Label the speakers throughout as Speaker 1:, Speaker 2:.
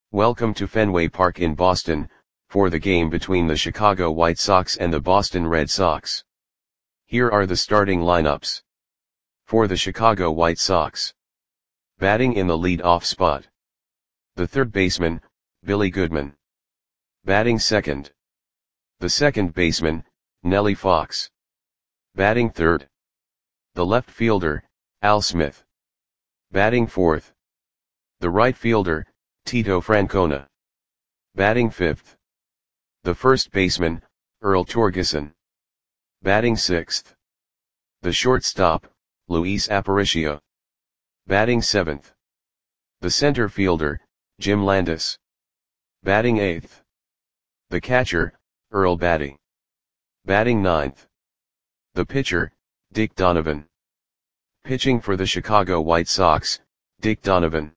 Speaker 1: Welcome to Fenway Park in Boston, for the game between the Chicago White Sox and the Boston Red Sox. Here are the starting lineups. For the Chicago White Sox. Batting in the lead-off spot. The third baseman, Billy Goodman. Batting second. The second baseman, Nellie Fox. Batting third. The left fielder, Al Smith. Batting fourth. The right fielder, Tito Francona. Batting fifth. The first baseman, Earl Torgeson. Batting sixth. The shortstop, Luis Aparicio. Batting seventh. The center fielder, Jim Landis. Batting eighth. The catcher, Earl Battey. Batting ninth. The pitcher, Dick Donovan. Pitching for the Chicago White Sox, Dick Donovan.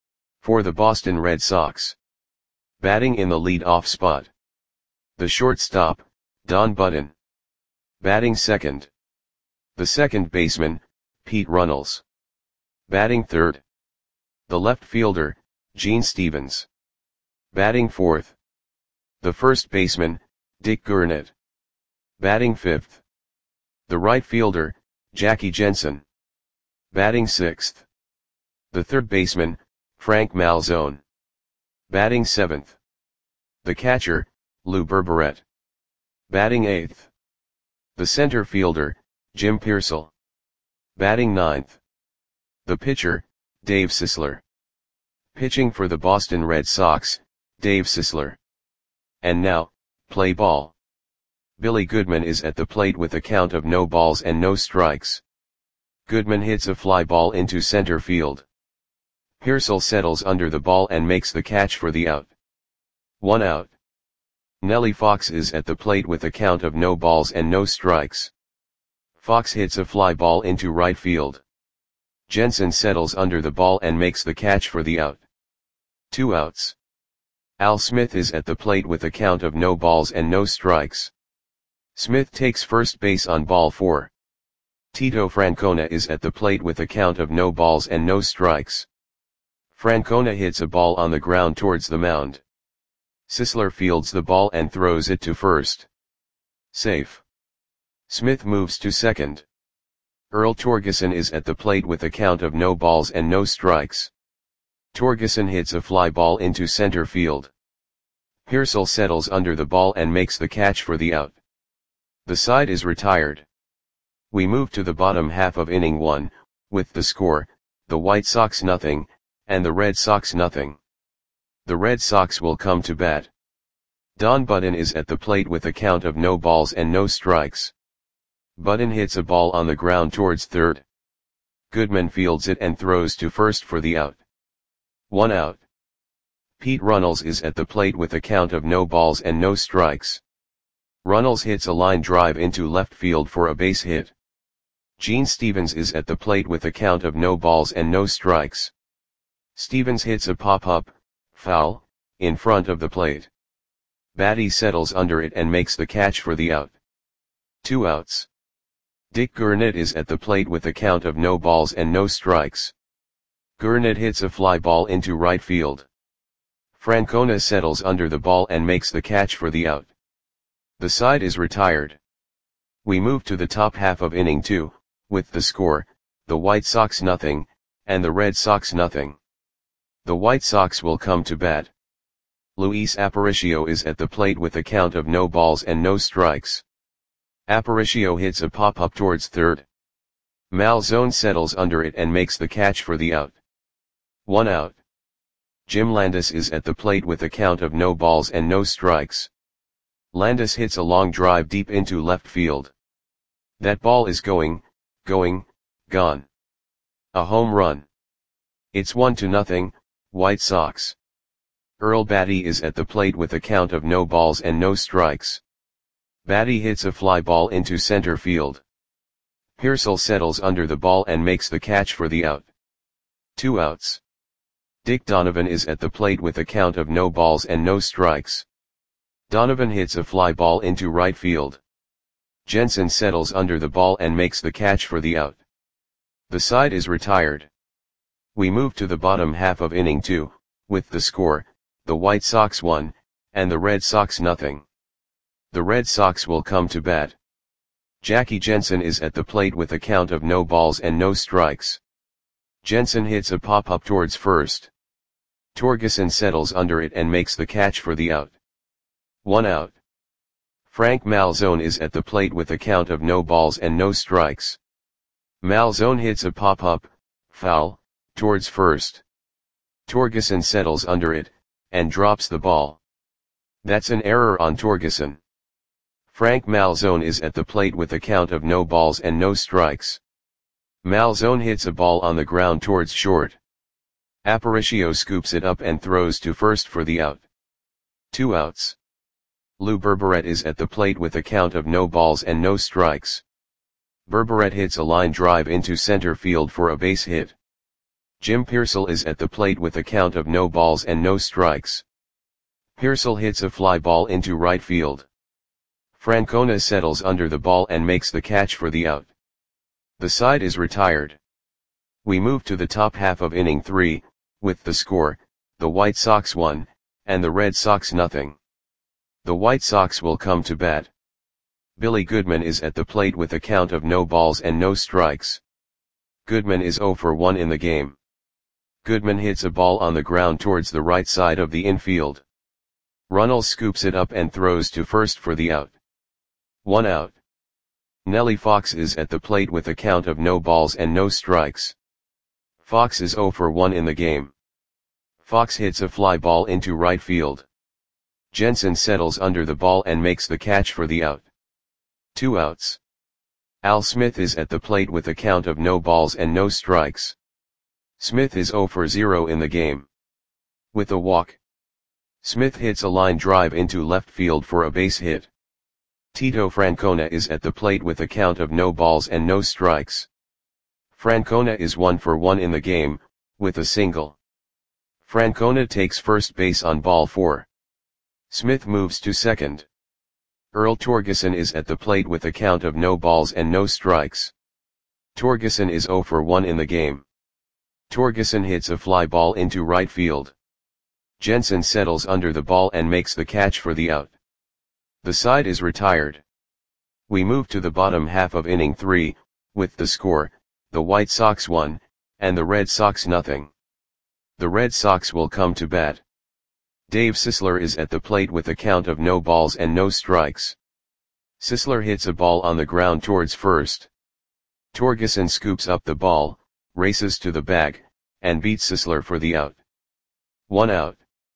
Speaker 1: For the Boston Red Sox. Batting in the lead-off spot. The shortstop, Don Button. Batting second. The second baseman, Pete Runnels. Batting third. The left fielder, Gene Stevens. Batting fourth. The first baseman, Dick Gurnett. Batting fifth. The right fielder, Jackie Jensen. Batting sixth. The third baseman, Frank Malzone. Batting seventh. The catcher, Lou Berberet. Batting eighth. The center fielder, Jim Piersall. Batting ninth. The pitcher, Dave Sisler. Pitching for the Boston Red Sox, Dave Sisler. And now, play ball. Billy Goodman is at the plate with a count of no balls and no strikes. Goodman hits a fly ball into center field. Piersall settles under the ball and makes the catch for the out. 1 out. Nellie Fox is at the plate with a count of no balls and no strikes. Fox hits a fly ball into right field. Jensen settles under the ball and makes the catch for the out. 2 outs. Al Smith is at the plate with a count of no balls and no strikes. Smith takes first base on ball 4. Tito Francona is at the plate with a count of no balls and no strikes. Francona hits a ball on the ground towards the mound. Sisler fields the ball and throws it to first. Safe. Smith moves to second. Earl Torgeson is at the plate with a count of no balls and no strikes. Torgeson hits a fly ball into center field. Piersall settles under the ball and makes the catch for the out. The side is retired. We move to the bottom half of inning 1, with the score, the White Sox 0, and the Red Sox 0. The Red Sox will come to bat. Don Button is at the plate with a count of no balls and no strikes. Button hits a ball on the ground towards third. Goodman fields it and throws to first for the out. 1 out. Pete Runnels is at the plate with a count of no balls and no strikes. Runnels hits a line drive into left field for a base hit. Gene Stevens is at the plate with a count of no balls and no strikes. Stevens hits a pop-up, foul, in front of the plate. Battey settles under it and makes the catch for the out. 2 outs. Dick Gurnett is at the plate with a count of no balls and no strikes. Gurnett hits a fly ball into right field. Francona settles under the ball and makes the catch for the out. The side is retired. We move to the top half of inning 2, with the score, the White Sox 0, and the Red Sox 0. The White Sox will come to bat. Luis Aparicio is at the plate with a count of no balls and no strikes. Aparicio hits a pop-up towards third. Malzone settles under it and makes the catch for the out. 1 out. Jim Landis is at the plate with a count of no balls and no strikes. Landis hits a long drive deep into left field. That ball is gone. A home run. It's 1-0, White Sox. Earl Battey is at the plate with a count of no balls and no strikes. Battey hits a fly ball into center field. Piersall settles under the ball and makes the catch for the out. 2 outs. Dick Donovan is at the plate with a count of no balls and no strikes. Donovan hits a fly ball into right field. Jensen settles under the ball and makes the catch for the out. The side is retired. We move to the bottom half of inning 2, with the score, the White Sox 1, and the Red Sox nothing. The Red Sox will come to bat. Jackie Jensen is at the plate with a count of no balls and no strikes. Jensen hits a pop-up towards first. Torgeson settles under it and makes the catch for the out. 1 out. Frank Malzone is at the plate with a count of no balls and no strikes. Malzone hits a pop-up, foul, towards first. Torgeson settles under it, and drops the ball. That's an error on Torgeson. Frank Malzone is at the plate with a count of no balls and no strikes. Malzone hits a ball on the ground towards short. Aparicio scoops it up and throws to first for the out. 2 outs. Lou Berberet is at the plate with a count of no balls and no strikes. Berberet hits a line drive into center field for a base hit. Jim Piersall is at the plate with a count of no balls and no strikes. Piersall hits a fly ball into right field. Francona settles under the ball and makes the catch for the out. The side is retired. We move to the top half of inning 3, with the score, the White Sox 1, and the Red Sox nothing. The White Sox will come to bat. Billy Goodman is at the plate with a count of no balls and no strikes. Goodman is 0 for 1 in the game. Goodman hits a ball on the ground towards the right side of the infield. Runnels scoops it up and throws to first for the out. 1 out. Nellie Fox is at the plate with a count of no balls and no strikes. Fox is 0 for 1 in the game. Fox hits a fly ball into right field. Jensen settles under the ball and makes the catch for the out. 2 outs. Al Smith is at the plate with a count of no balls and no strikes. Smith is 0 for 0 in the game. With a walk, Smith hits a line drive into left field for a base hit. Tito Francona is at the plate with a count of no balls and no strikes. Francona is 1 for 1 in the game, with a single. Francona takes first base on ball 4. Smith moves to second. Earl Torgeson is at the plate with a count of no balls and no strikes. Torgeson is 0 for 1 in the game. Torgeson hits a fly ball into right field. Jensen settles under the ball and makes the catch for the out. The side is retired. We move to the bottom half of inning 3, with the score, the White Sox 1, and the Red Sox nothing. The Red Sox will come to bat. Dave Sisler is at the plate with a count of no balls and no strikes. Sisler hits a ball on the ground towards first. Torgeson scoops up the ball, races to the bag, and beats Sisler for the out. 1 out.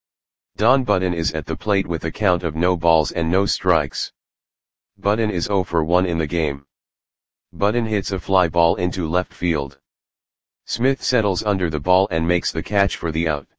Speaker 1: Don Budden is at the plate with a count of no balls and no strikes. Budden is 0 for 1 in the game. Budden hits a fly ball into left field. Smith settles under the ball and makes the catch for the out.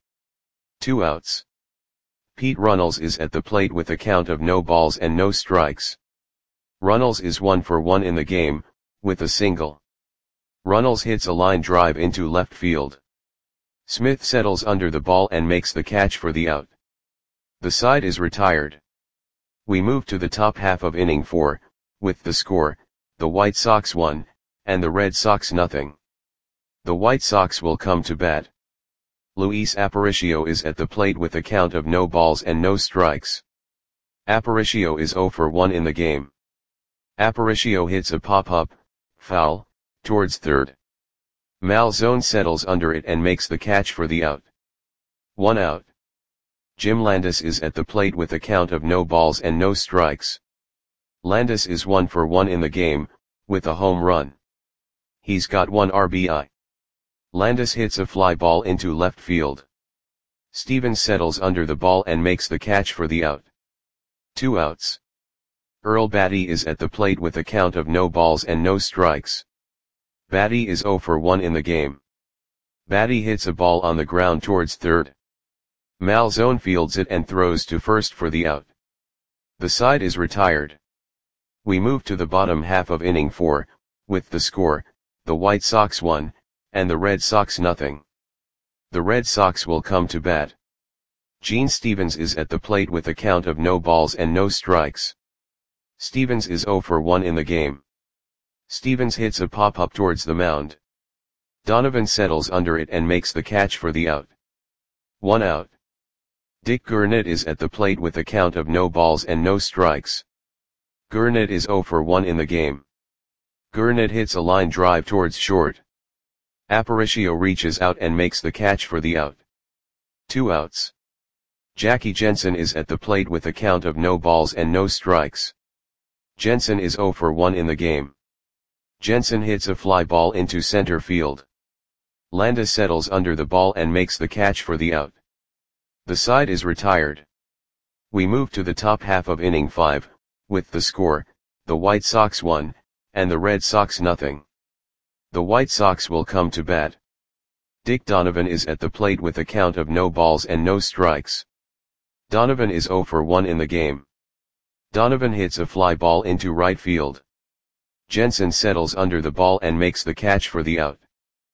Speaker 1: 2 outs. Pete Runnels is at the plate with a count of no balls and no strikes. Runnels is 1 for 1 in the game, with a single. Runnels hits a line drive into left field. Smith settles under the ball and makes the catch for the out. The side is retired. We move to the top half of inning 4, with the score, the White Sox 1, and the Red Sox nothing. The White Sox will come to bat. Luis Aparicio is at the plate with a count of no balls and no strikes. Aparicio is 0 for 1 in the game. Aparicio hits a pop-up, foul, towards third. Malzone settles under it and makes the catch for the out. 1 out. Jim Landis is at the plate with a count of no balls and no strikes. Landis is 1 for 1 in the game, with a home run. He's got 1 RBI. Landis hits a fly ball into left field. Stevens settles under the ball and makes the catch for the out. 2 outs. Earl Batty is at the plate with a count of no balls and no strikes. Batty is 0 for 1 in the game. Batty hits a ball on the ground towards third. Malzone fields it and throws to first for the out. The side is retired. We move to the bottom half of inning 4, with the score, the White Sox 1, and the Red Sox nothing. The Red Sox will come to bat. Gene Stevens is at the plate with a count of no balls and no strikes. Stevens is 0 for 1 in the game. Stevens hits a pop-up towards the mound. Donovan settles under it and makes the catch for the out. 1 out. Dick Gurnett is at the plate with a count of no balls and no strikes. Gurnett is 0 for 1 in the game. Gurnett hits a line drive towards short. Aparicio reaches out and makes the catch for the out. 2 outs. Jackie Jensen is at the plate with a count of no balls and no strikes. Jensen is 0 for 1 in the game. Jensen hits a fly ball into center field. Landis settles under the ball and makes the catch for the out. The side is retired. We move to the top half of inning 5, with the score, the White Sox 1, and the Red Sox nothing. The White Sox will come to bat. Dick Donovan is at the plate with a count of no balls and no strikes. Donovan is 0 for 1 in the game. Donovan hits a fly ball into right field. Jensen settles under the ball and makes the catch for the out.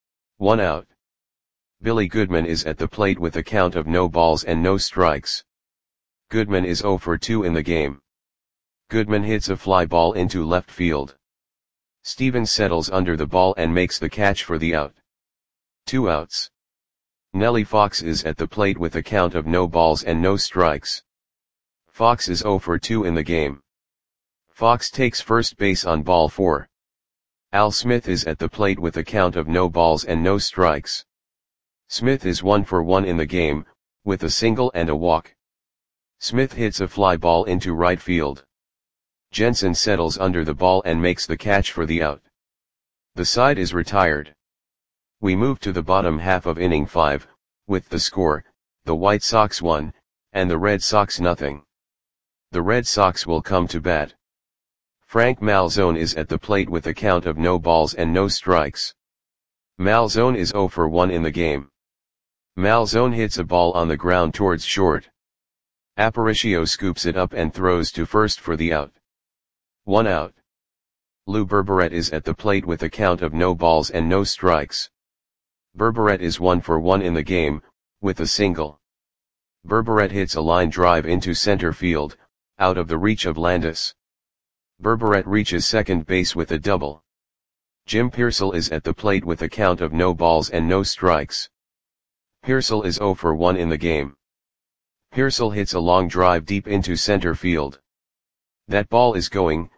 Speaker 1: 1 out. Billy Goodman is at the plate with a count of no balls and no strikes. Goodman is 0 for 2 in the game. Goodman hits a fly ball into left field. Stevens settles under the ball and makes the catch for the out. 2 outs. Nellie Fox is at the plate with a count of no balls and no strikes. Fox is 0 for 2 in the game. Fox takes first base on ball 4. Al Smith is at the plate with a count of no balls and no strikes. Smith is 1 for 1 in the game, with a single and a walk. Smith hits a fly ball into right field. Jensen settles under the ball and makes the catch for the out. The side is retired. We move to the bottom half of inning 5, with the score, the White Sox 1, and the Red Sox nothing. The Red Sox will come to bat. Frank Malzone is at the plate with a count of no balls and no strikes. Malzone is 0 for 1 in the game. Malzone hits a ball on the ground towards short. Aparicio scoops it up and throws to first for the out. 1 out. Lou Berberet is at the plate with a count of no balls and no strikes. Berberet is 1 for 1 in the game, with a single. Berberet hits a line drive into center field, out of the reach of Landis. Berberet reaches second base with a double. Jim Piersall is at the plate with a count of no balls and no strikes. Piersall is 0 for 1 in the game. Piersall hits a long drive deep into center field. That ball is gone.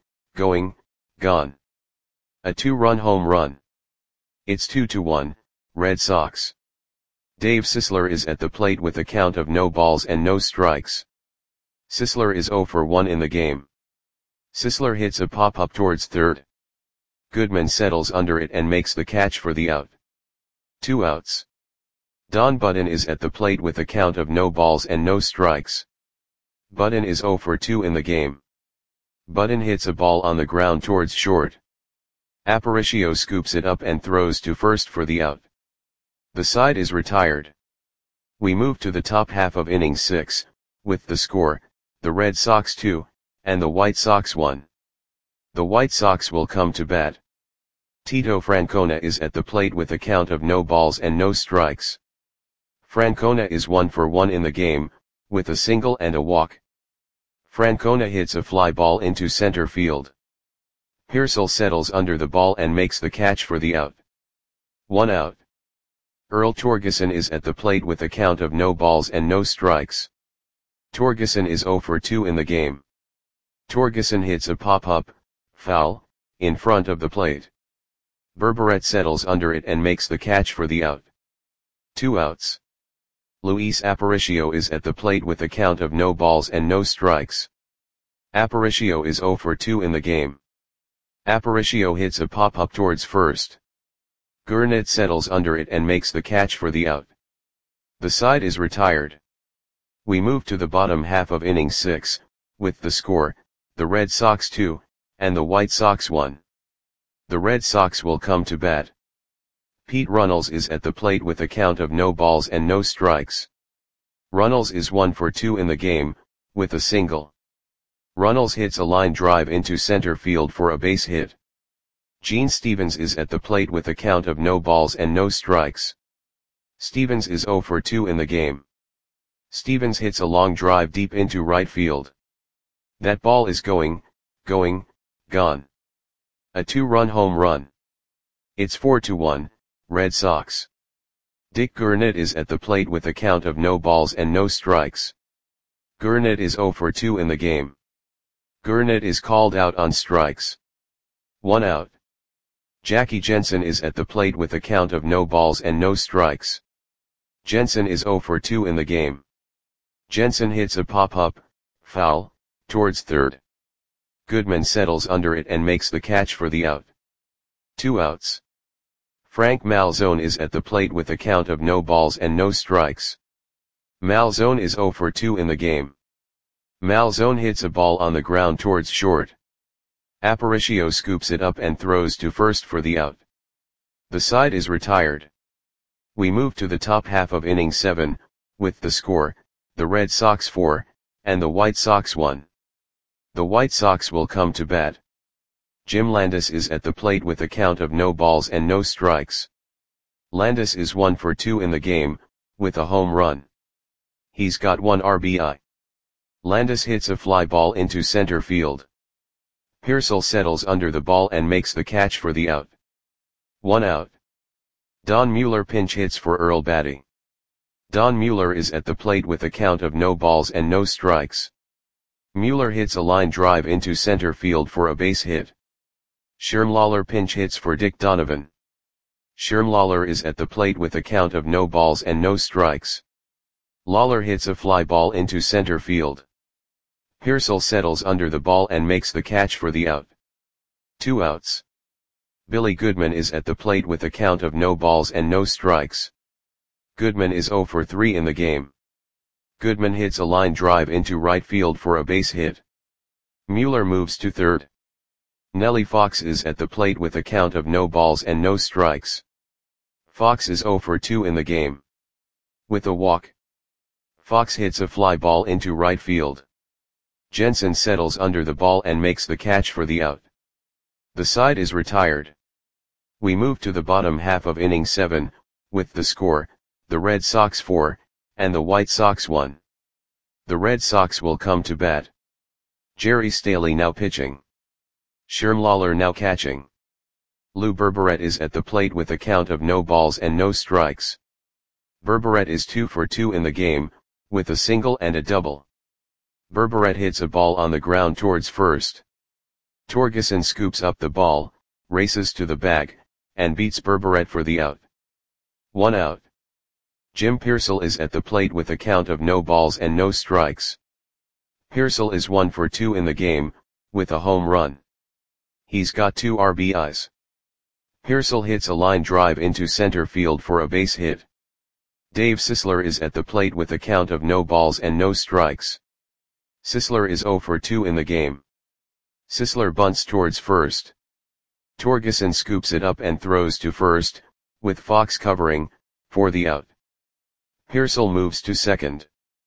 Speaker 1: A 2-run home run. It's 2-1, Red Sox. Dave Sisler is at the plate with a count of no balls and no strikes. Sisler is 0 for 1 in the game. Sisler hits a pop-up towards third. Goodman settles under it and makes the catch for the out. 2 outs. Don Budden is at the plate with a count of no balls and no strikes. Budden is 0 for 2 in the game. Budden hits a ball on the ground towards short. Aparicio scoops it up and throws to first for the out. The side is retired. We move to the top half of inning 6, with the score, the Red Sox 2, and the White Sox 1. The White Sox will come to bat. Tito Francona is at the plate with a count of no balls and no strikes. Francona is 1 for 1 in the game, with a single and a walk. Francona hits a fly ball into center field. Piersall settles under the ball and makes the catch for the out. 1 out. Earl Torgeson is at the plate with a count of no balls and no strikes. Torgeson is 0 for 2 in the game. Torgeson hits a pop-up, foul, in front of the plate. Berberet settles under it and makes the catch for the out. 2 outs. Luis Aparicio is at the plate with a count of no balls and no strikes. Aparicio is 0 for 2 in the game. Aparicio hits a pop-up towards first. Gurnett settles under it and makes the catch for the out. The side is retired. We move to the bottom half of inning 6, with the score, the Red Sox 2, and the White Sox 1. The Red Sox will come to bat. Pete Runnels is at the plate with a count of no balls and no strikes. Runnels is 1 for 2 in the game, with a single. Runnels hits a line drive into center field for a base hit. Gene Stevens is at the plate with a count of no balls and no strikes. Stevens is 0 for 2 in the game. Stevens hits a long drive deep into right field. That ball is gone. A 2-run home run. It's 4-1, Red Sox. Dick Gurnett is at the plate with a count of no balls and no strikes. Gurnet is 0 for 2 in the game. Gurnet is called out on strikes. 1 out. Jackie Jensen is at the plate with a count of no balls and no strikes. Jensen is 0 for 2 in the game. Jensen hits a pop-up, foul, towards third. Goodman settles under it and makes the catch for the out. 2 outs. Frank Malzone is at the plate with a count of no balls and no strikes. Malzone is 0 for 2 in the game. Malzone hits a ball on the ground towards short. Aparicio scoops it up and throws to first for the out. The side is retired. We move to the top half of inning 7, with the score, the Red Sox 4, and the White Sox 1. The White Sox will come to bat. Jim Landis is at the plate with a count of no balls and no strikes. Landis is 1 for 2 in the game, with a home run. He's got 1 RBI. Landis hits a fly ball into center field. Pearsall settles under the ball and makes the catch for the out. 1 out. Don Mueller pinch hits for Earl Batty. Don Mueller is at the plate with a count of no balls and no strikes. Mueller hits a line drive into center field for a base hit. Shermlawler pinch hits for Dick Donovan. Shermlawler is at the plate with a count of no balls and no strikes. Lawler hits a fly ball into center field. Pearsall settles under the ball and makes the catch for the out. 2 outs. Billy Goodman is at the plate with a count of no balls and no strikes. Goodman is 0 for 3 in the game. Goodman hits a line drive into right field for a base hit. Mueller moves to third. Nellie Fox is at the plate with a count of no balls and no strikes. Fox is 0 for 2 in the game. With a walk, Fox hits a fly ball into right field. Jensen settles under the ball and makes the catch for the out. The side is retired. We move to the bottom half of inning 7, with the score, the Red Sox 4, and the White Sox 1. The Red Sox will come to bat. Jerry Staley now pitching. Shermlawler now catching. Lou Berberet is at the plate with a count of no balls and no strikes. Berberet is 2 for 2 in the game, with a single and a double. Berberet hits a ball on the ground towards first. Torgeson scoops up the ball, races to the bag, and beats Berberet for the out. 1 out. Jim Pearsall is at the plate with a count of no balls and no strikes. Pearsall is 1 for 2 in the game, with a home run. He's got 2 RBIs. Pearsall hits a line drive into center field for a base hit. Dave Sisler is at the plate with a count of no balls and no strikes. Sisler is 0 for 2 in the game. Sisler bunts towards first. Torgeson scoops it up and throws to first, with Fox covering, for the out. Pearsall moves to second.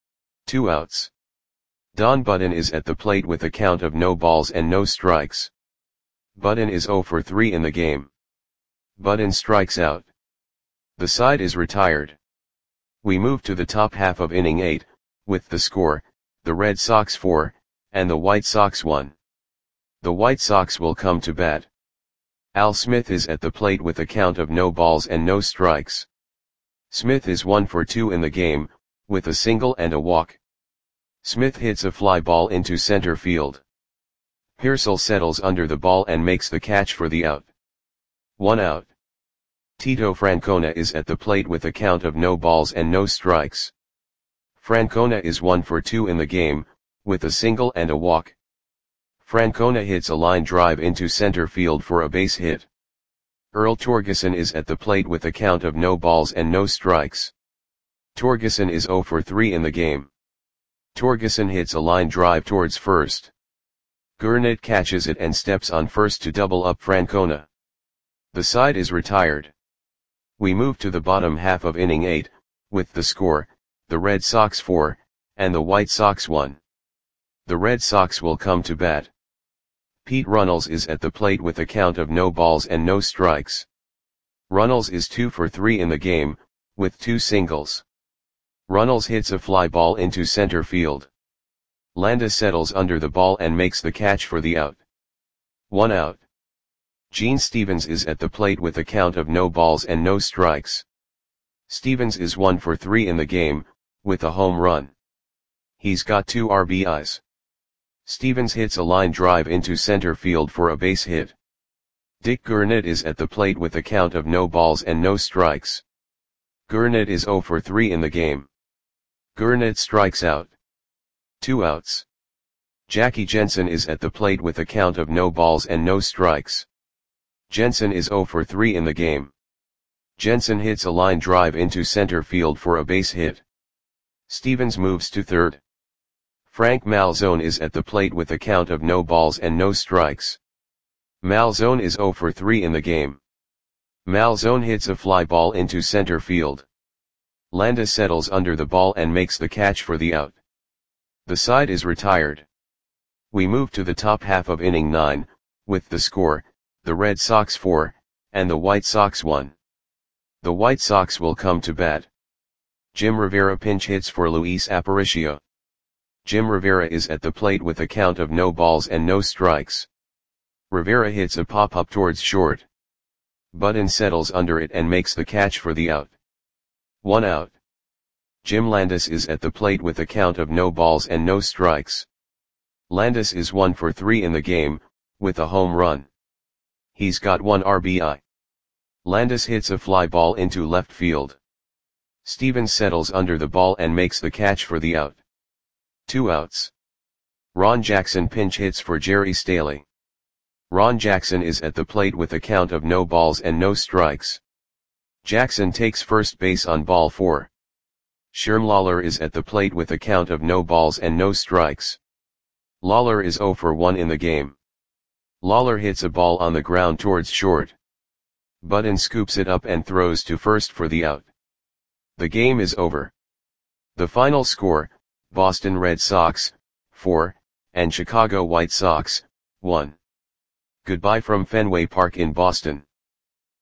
Speaker 1: 2 outs. Don Budden is at the plate with a count of no balls and no strikes. Budden is 0 for 3 in the game. Budden strikes out. The side is retired. We move to the top half of inning 8, with the score, the Red Sox 4, and the White Sox 1. The White Sox will come to bat. Al Smith is at the plate with a count of no balls and no strikes. Smith is 1 for 2 in the game, with a single and a walk. Smith hits a fly ball into center field. Pearsall settles under the ball and makes the catch for the out. 1 out. Tito Francona is at the plate with a count of no balls and no strikes. Francona is 1 for 2 in the game, with a single and a walk. Francona hits a line drive into center field for a base hit. Earl Torgeson is at the plate with a count of no balls and no strikes. Torgeson is 0 for 3 in the game. Torgeson hits a line drive towards first. Gurnet catches it and steps on first to double up Francona. The side is retired. We move to the bottom half of inning 8, with the score, the Red Sox 4, and the White Sox 1. The Red Sox will come to bat. Pete Runnels is at the plate with a count of no balls and no strikes. Runnels is 2 for 3 in the game, with 2 singles. Runnels hits a fly ball into center field. Landis settles under the ball and makes the catch for the out. 1 out. Gene Stevens is at the plate with a count of no balls and no strikes. Stevens is 1 for 3 in the game, with a home run. He's got 2 RBIs. Stevens hits a line drive into center field for a base hit. Dick Gurnett is at the plate with a count of no balls and no strikes. Gurnett is 0 for 3 in the game. Gurnett strikes out. 2 outs. Jackie Jensen is at the plate with a count of no balls and no strikes. Jensen is 0 for 3 in the game. Jensen hits a line drive into center field for a base hit. Stevens moves to third. Frank Malzone is at the plate with a count of no balls and no strikes. Malzone is 0 for 3 in the game. Malzone hits a fly ball into center field. Landis settles under the ball and makes the catch for the out. The side is retired. We move to the top half of inning 9, with the score, the Red Sox 4, and the White Sox 1. The White Sox will come to bat. Jim Rivera pinch hits for Luis Aparicio. Jim Rivera is at the plate with a count of no balls and no strikes. Rivera hits a pop-up towards short. Button settles under it and makes the catch for the out. 1 out. Jim Landis is at the plate with a count of no balls and no strikes. Landis is 1 for 3 in the game, with a home run. He's got 1 RBI. Landis hits a fly ball into left field. Stevens settles under the ball and makes the catch for the out. 2 outs. Ron Jackson pinch hits for Jerry Staley. Ron Jackson is at the plate with a count of no balls and no strikes. Jackson takes first base on ball 4. Sherm Lawler is at the plate with a count of no balls and no strikes. Lawler is 0 for 1 in the game. Lawler hits a ball on the ground towards short. Button scoops it up and throws to first for the out. The game is over. The final score, Boston Red Sox, 4, and Chicago White Sox, 1. Goodbye from Fenway Park in Boston.